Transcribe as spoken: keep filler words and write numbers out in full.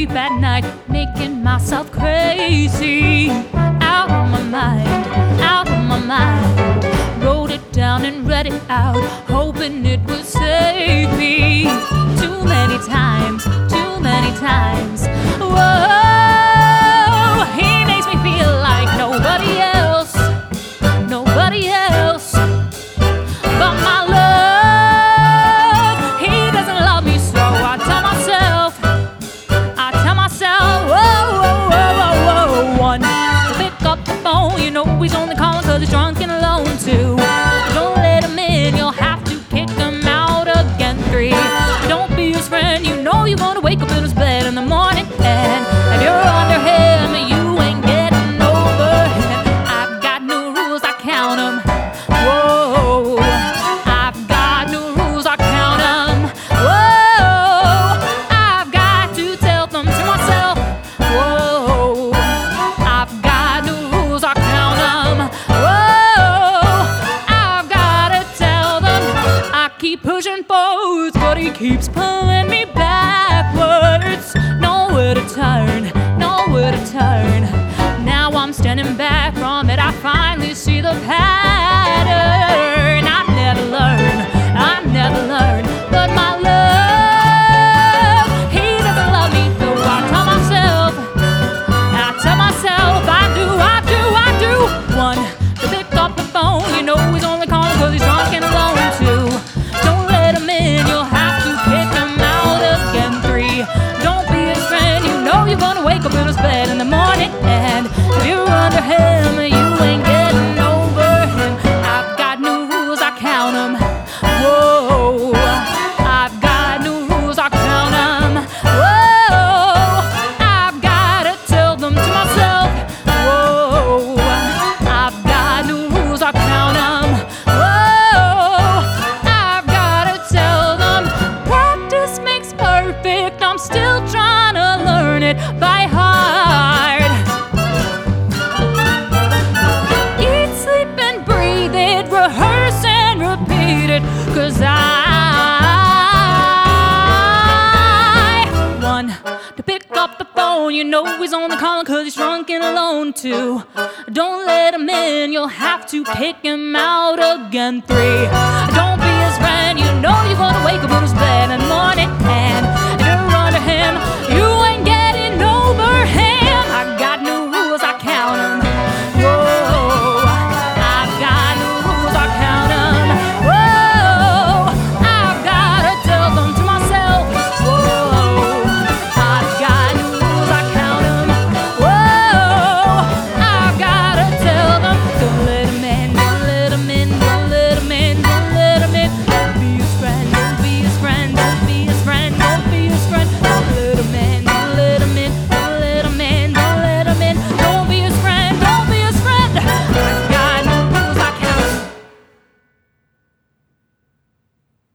sleep at night, making myself crazy. Out of my mind, out of my mind. Wrote it down and read it out, hoping it would save me. Too many times, too many times. Whoa, he makes me feel like nobody else, nobody else but my love. He doesn't love me, so I tell myself, I tell myself, whoa, whoa, whoa, whoa, whoa. One, pick up the phone, you know he's only calling cause he's drunk and alone. Two, don't let him in, you'll have to kick him out again. Three, don't be his friend, you know you're gonna wake up in his bed in the morning. And if you're under him, you ain't getting over him. I've got new rules, I count them. Whoa, I've got new rules, I count them. Whoa, I've got to tell them to myself. Whoa, I've got new rules, I count them. Whoa, I've gotta tell them. I keep pushing forwards, but he keeps pulling me backwards. Nowhere to turn, nowhere to turn. Now I'm standing back from it, I finally see the pattern. I never learn, I never learn. But my love, he doesn't love me, so I tell myself, I tell myself, I do, I do, I do. One, to pick up the phone, you know he's only calling cause he's drunk and alone. Two, don't let him in, you'll have to kick him out again. Three, don't be his friend, you know you're gonna wake up in his bed in the morning. And if you're under him, you ain't getting over him. I've got new rules, I count them. Whoa, I've got new rules, I count them. Whoa, I've gotta tell them to myself. Whoa, I've got new rules, I count them. Whoa, I've gotta tell them. Practice makes perfect, I'm still trying to learn it by heart. Eat, sleep, and breathe it, rehearse and repeat it, cause I One, to pick up the phone, you know he's only calling cause he's drunk and alone. Two, don't let him in, you'll have to kick him out again. Three, don't be his friend, you know you're gonna wake up in his bed in the morning.